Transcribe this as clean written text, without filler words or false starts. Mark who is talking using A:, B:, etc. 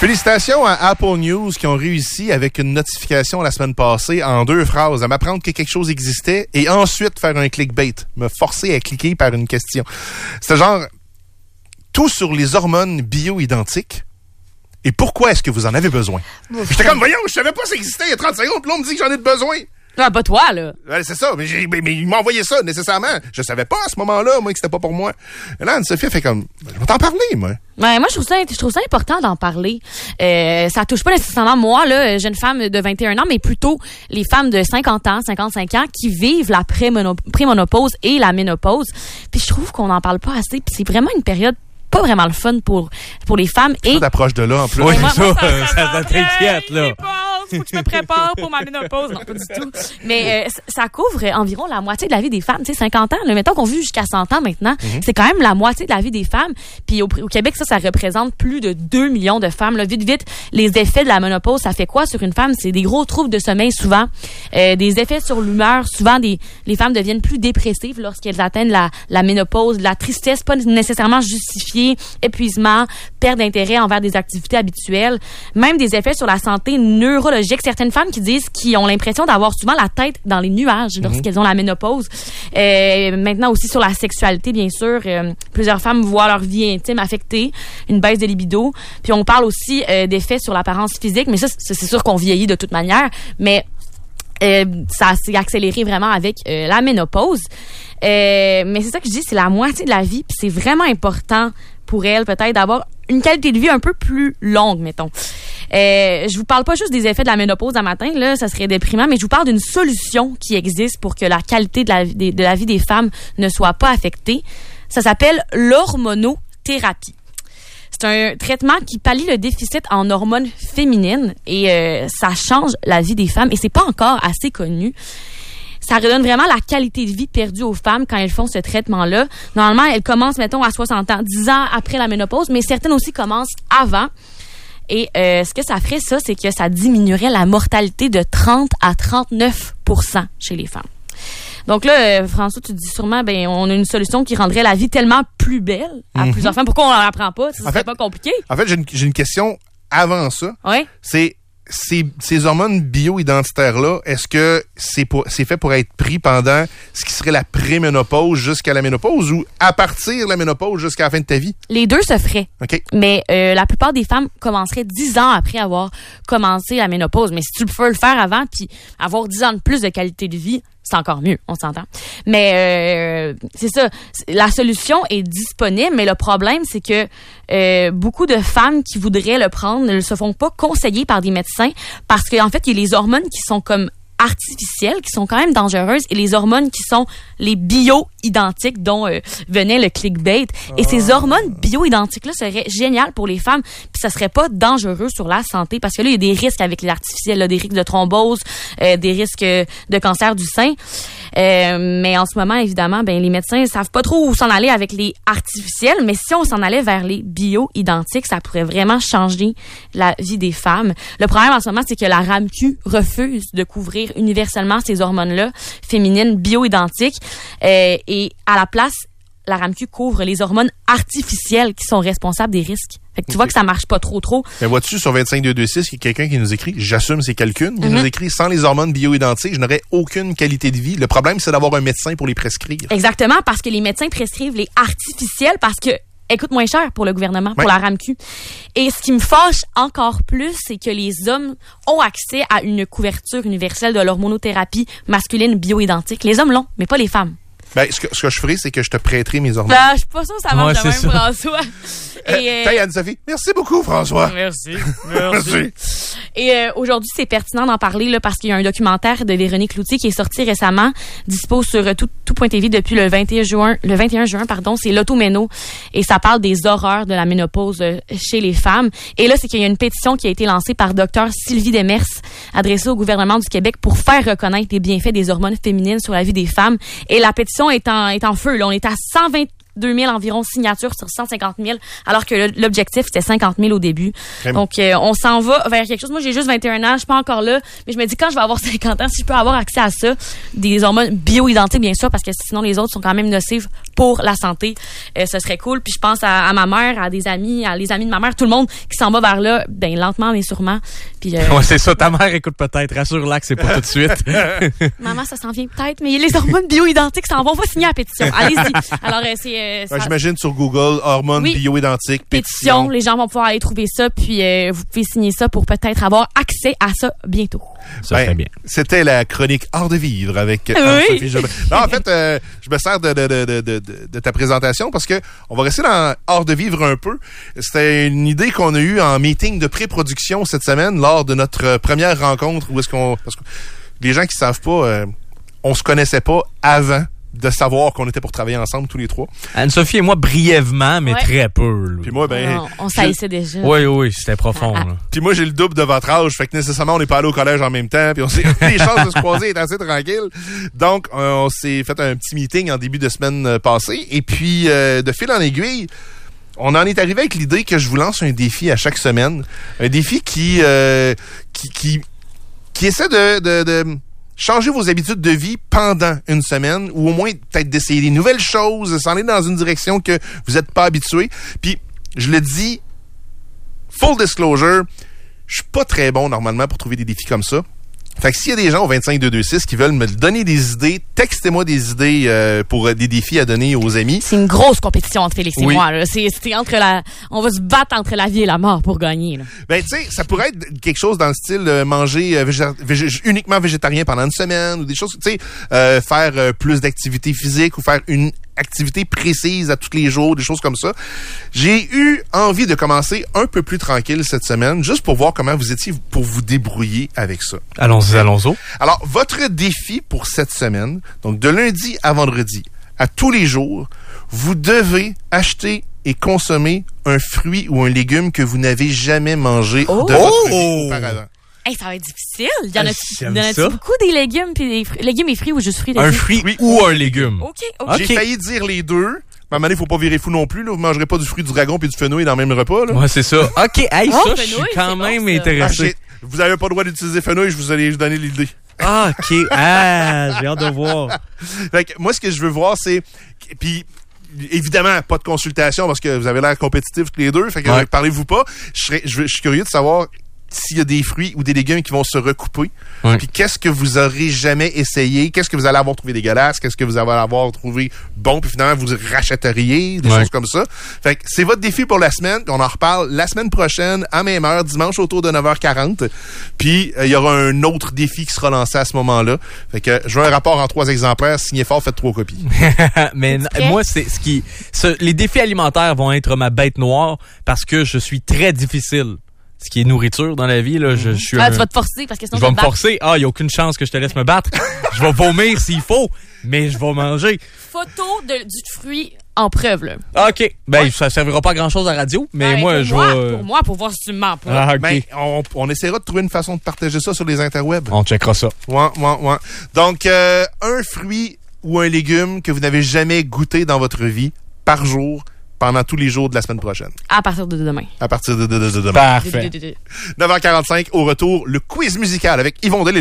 A: Félicitations à Apple News qui ont réussi avec une notification la semaine passée en 2 phrases à m'apprendre que quelque chose existait et ensuite faire un clickbait, me forcer à cliquer par une question. C'était genre tout sur les hormones bio-identiques. Et pourquoi est-ce que vous en avez besoin? J'étais comme, voyons, je savais pas ça existait il y a 30 secondes, puis là on me dit que j'en ai besoin.
B: Ah, pas toi, là.
A: Ouais, c'est ça, mais il m'a envoyé ça nécessairement. Je savais pas à ce moment-là, moi, que c'était pas pour moi. Et là, Anne-Sophie fait comme, je vais t'en parler, moi.
B: Ouais, moi, je trouve ça important d'en parler. Ça touche pas nécessairement moi, là, jeune femme de 21 ans, mais plutôt les femmes de 50 ans, 55 ans qui vivent la prémonopause et la ménopause. Puis je trouve qu'on n'en parle pas assez. Puis c'est vraiment une période pas vraiment le fun pour les femmes.
A: Et t'approches de là, en plus.
C: Oui, ça t'inquiète, là.
B: Faut que je me prépare pour ma ménopause. Non, pas du tout. Mais ça couvre environ la moitié de la vie des femmes. Tu sais, 50 ans, là, mettons qu'on vit jusqu'à 100 ans maintenant, c'est quand même la moitié de la vie des femmes. Puis au Québec, ça représente plus de 2 millions de femmes. Là, vite, les effets de la ménopause, ça fait quoi sur une femme? C'est des gros troubles de sommeil souvent, des effets sur l'humeur. Souvent, les femmes deviennent plus dépressives lorsqu'elles atteignent la ménopause. La tristesse, pas nécessairement justifiée, épuisement, perte d'intérêt envers des activités habituelles. Même des effets sur la santé neurologique. Certaines femmes qui ont l'impression d'avoir souvent la tête dans les nuages lorsqu'elles ont la ménopause. Maintenant aussi sur la sexualité, bien sûr. Plusieurs femmes voient leur vie intime affectée, une baisse de libido. Puis on parle aussi d'effets sur l'apparence physique, mais ça, c'est sûr qu'on vieillit de toute manière. Mais ça s'est accéléré vraiment avec la ménopause. Mais c'est ça que je dis, c'est la moitié de la vie, puis c'est vraiment important pour elle peut-être d'avoir une qualité de vie un peu plus longue, mettons. Je vous parle pas juste des effets de la ménopause à matin, là, ça serait déprimant, mais je vous parle d'une solution qui existe pour que la qualité de la vie des femmes ne soit pas affectée. Ça s'appelle l'hormonothérapie. C'est un traitement qui pallie le déficit en hormones féminines et ça change la vie des femmes et c'est pas encore assez connu. Ça redonne vraiment la qualité de vie perdue aux femmes quand elles font ce traitement-là. Normalement, elles commencent, mettons, à 60 ans, 10 ans après la ménopause, mais certaines aussi commencent avant. Et ce que ça ferait, ça, c'est que ça diminuerait la mortalité de 30 à 39% chez les femmes. Donc là, François, tu te dis sûrement, on a une solution qui rendrait la vie tellement plus belle à plusieurs femmes. Pourquoi on n'en apprend pas? Ça serait pas compliqué.
A: En fait, j'ai une question avant ça.
B: Oui.
A: C'est ces hormones bio-identitaires-là, est-ce que c'est fait pour être pris pendant ce qui serait la préménopause jusqu'à la ménopause ou à partir de la ménopause jusqu'à la fin de ta vie?
B: Les deux se feraient.
A: OK.
B: Mais la plupart des femmes commenceraient 10 ans après avoir commencé la ménopause. Mais si tu peux le faire avant puis avoir 10 ans de plus de qualité de vie, c'est encore mieux, on s'entend. Mais c'est ça, la solution est disponible, mais le problème, c'est que beaucoup de femmes qui voudraient le prendre ne se font pas conseiller par des médecins parce qu'en fait, il y a les hormones qui sont comme artificielles, qui sont quand même dangereuses, et les hormones qui sont les bio-identiques dont venait le clickbait. Et ces hormones bio-identiques-là seraient géniales pour les femmes, puis ça serait pas dangereux sur la santé, parce que là, il y a des risques avec les artificiels, là, des risques de thrombose, des risques de cancer du sein. Mais en ce moment, évidemment, les médecins savent pas trop où s'en aller avec les artificiels, mais si on s'en allait vers les bio-identiques, ça pourrait vraiment changer la vie des femmes. Le problème en ce moment, c'est que la RAMQ refuse de couvrir universellement ces hormones-là, féminines, bio-identiques, et à la place, la RAMQ couvre les hormones artificielles qui sont responsables des risques. Fait que tu vois que ça marche pas trop.
A: Mais vois-tu, sur 25226, il y a quelqu'un qui nous écrit, j'assume ses calculs, il nous écrit, sans les hormones bio-identiques, je n'aurais aucune qualité de vie. Le problème, c'est d'avoir un médecin pour les prescrire.
B: Exactement, parce que les médecins prescrivent les artificiels parce que coûtent moins cher pour le gouvernement, pour la RAMQ. Et ce qui me fâche encore plus, c'est que les hommes ont accès à une couverture universelle de l'hormonothérapie masculine bio-identique. Les hommes l'ont, mais pas les femmes.
A: Ce que je ferai, c'est que je te prêterai mes hormones.
B: Je suis pas sûre que ça marche de même, François.
A: Anne-Sophie. Merci beaucoup, François.
B: Merci. Et aujourd'hui, c'est pertinent d'en parler là, parce qu'il y a un documentaire de Véronique Cloutier qui est sorti récemment, dispo sur tout.tv depuis le 21 juin, c'est l'automéno. Et ça parle des horreurs de la ménopause chez les femmes. Et là, c'est qu'il y a une pétition qui a été lancée par Dr Sylvie Demers, adressée au gouvernement du Québec pour faire reconnaître les bienfaits des hormones féminines sur la vie des femmes. Et la pétition est en feu. Là. On est à 122 000 environ signatures sur 150 000, alors que l'objectif, c'était 50 000 au début. Donc, on s'en va vers quelque chose. Moi, j'ai juste 21 ans, je suis pas encore là, mais je me dis, quand je vais avoir 50 ans, si je peux avoir accès à ça, des hormones bio-identiques, bien sûr, parce que sinon, les autres sont quand même nocives pour pour la santé. Ce serait cool. Puis je pense à ma mère, à des amis, à les amis de ma mère, tout le monde qui s'en va vers là, ben lentement mais sûrement. Puis
C: ouais, c'est ça. Ta mère écoute peut-être. Rassure-la que c'est pas tout de suite.
B: Maman, ça s'en vient peut-être, mais les hormones bioidentiques s'en vont. On va signer la pétition. Allez-y. Alors ça...
A: J'imagine sur Google, hormones bioidentiques,
B: pétition. Les gens vont pouvoir aller trouver ça, puis vous pouvez signer ça pour peut-être avoir accès à ça bientôt.
C: Ça serait bien.
A: C'était la chronique Art de vivre avec Anne-Sophie Jobin. Non, en fait, je me sers de ta présentation parce que on va rester dans Art de vivre un peu. C'était une idée qu'on a eue en meeting de pré-production cette semaine lors de notre première rencontre où est-ce qu'on... Parce que les gens qui savent pas, on se connaissait pas avant de savoir qu'on était pour travailler ensemble tous les trois.
C: Anne-Sophie et moi brièvement, mais très peu. Là.
A: Puis moi,
B: non, on s'haïssait déjà.
C: Oui, c'était profond. Là.
A: Puis moi, j'ai le double de votre âge, fait que nécessairement, on n'est pas allé au collège en même temps, puis les chances de se croiser étaient assez tranquilles. Donc, on s'est fait un petit meeting en début de semaine passée, et puis, de fil en aiguille, on en est arrivé avec l'idée que je vous lance un défi à chaque semaine. Un défi qui essaie de changer vos habitudes de vie pendant une semaine ou au moins peut-être d'essayer des nouvelles choses, s'en aller dans une direction que vous n'êtes pas habitué. Puis, je le dis, full disclosure, je suis pas très bon normalement pour trouver des défis comme ça. Fait que s'il y a des gens au 25226 qui veulent me donner des idées, textez-moi des idées pour des défis à donner aux amis.
B: C'est une grosse compétition entre Félix et moi. Là. C'est entre on va se battre entre la vie et la mort pour gagner. Là.
A: Ben, tu sais, ça pourrait être quelque chose dans le style manger uniquement végétarien pendant une semaine ou des choses, tu sais, faire plus d'activité physique ou faire une activité précise à tous les jours, des choses comme ça. J'ai eu envie de commencer un peu plus tranquille cette semaine, juste pour voir comment vous étiez pour vous débrouiller avec ça.
C: Allons-y.
A: Alors, votre défi pour cette semaine, donc de lundi à vendredi, à tous les jours, vous devez acheter et consommer un fruit ou un légume que vous n'avez jamais mangé de votre vie auparavant.
B: Hey, ça va être difficile. Il y en a beaucoup des légumes, puis des légumes et fruits ou juste fruits.
C: Un fruit ou un légume.
B: OK.
A: J'ai failli dire les deux. Mais à un moment donné, faut pas virer fou non plus. Là. Vous mangerez pas du fruit du dragon puis du fenouil dans le même repas. Là.
C: Ouais, c'est ça. OK, hey, ça, je suis quand même intéressé.
A: Vous n'avez pas le droit d'utiliser fenouil, je vous allais donner l'idée.
C: Ah, OK. Ah, j'ai hâte de voir.
A: Fait que moi, ce que je veux voir, c'est... Puis, évidemment, pas de consultation parce que vous avez l'air compétitifs tous les deux. Fait que parlez-vous pas. Je suis curieux de savoir s'il y a des fruits ou des légumes qui vont se recouper. Ouais. Puis qu'est-ce que vous aurez jamais essayé? Qu'est-ce que vous allez avoir trouvé dégueulasse? Qu'est-ce que vous allez avoir trouvé bon? Puis finalement, vous rachèteriez, des choses comme ça. Fait que c'est votre défi pour la semaine. On en reparle la semaine prochaine, à même heure, dimanche autour de 9h40. Puis il y aura un autre défi qui sera lancé à ce moment-là. Fait que je veux un rapport en 3 exemplaires. Signez fort, faites 3 copies.
C: Mais moi, les défis alimentaires vont être ma bête noire parce que je suis très difficile. Ce qui est nourriture dans la vie, là, je suis
B: tu vas te forcer parce que sinon
C: je vais me forcer. Ah, il n'y a aucune chance que je te laisse me battre. Je vais vomir s'il faut, mais je vais manger.
B: Photo du fruit en preuve, là.
C: OK. Ben, ça servira pas à grand-chose à la radio, mais moi, je vais...
B: Pour moi, pour voir si tu me mens pas.
C: Ah, OK.
A: Ben, on essaiera de trouver une façon de partager ça sur les interwebs.
C: On checkera ça.
A: Ouais. Donc, un fruit ou un légume que vous n'avez jamais goûté dans votre vie par jour, pendant tous les jours de la semaine prochaine.
B: À partir de demain.
A: À partir de demain.
C: Parfait.
A: 9h45, au retour, le quiz musical avec Yvon Delisle.